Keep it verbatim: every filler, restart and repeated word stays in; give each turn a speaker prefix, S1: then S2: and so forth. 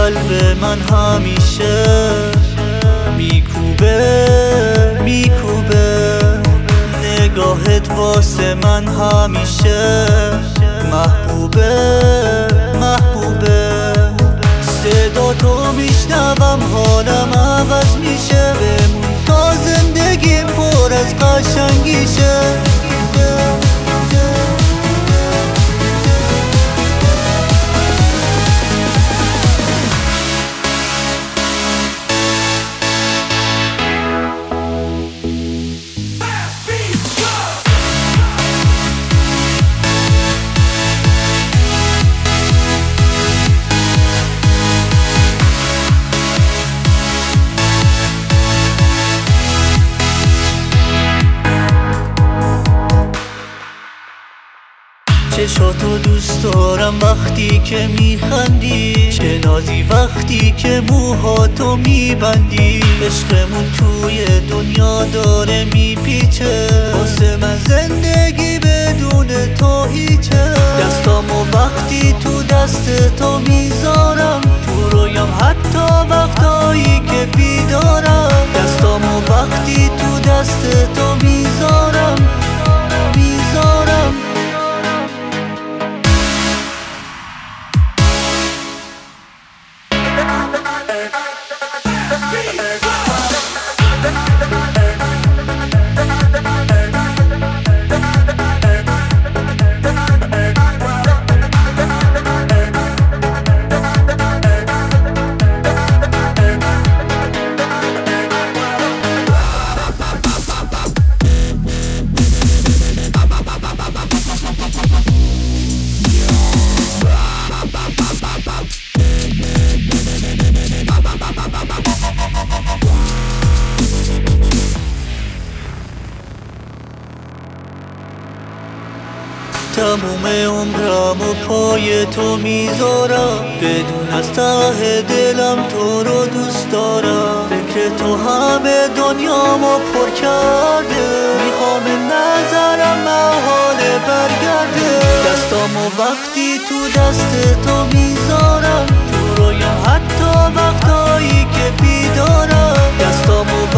S1: قلب من همیشه میکوبه میکوبه، نگاهت واسه من همیشه محبوبه محبوبه. صدا تو میشنوم حالم عوض میشه، بمون تا زندگیم پر از قشنگیشه. چشاتو دوست دارم وقتی که میخندی، چه نازی وقتی که موهاتو میبندی. عشقمون توی دنیا داره میپیچه، واسه من زندگی بدون تو هیچه. دستامو وقتی تو دست تو میذارم، تو رویام حتی وقتایی که بیدارم. دستامو وقتی تو دست تو میذارم میذارم. تموم عمرم و پای تو میذارم، بدون از ته دلم تو رو دوست دارم. فکر تو همه دنیامو پر کرده، میخوام نظرم محاله برگرده. دستامو وقتی تو دست تو میذارم، تو رویام حتی وقتایی که بیدارم. دستامو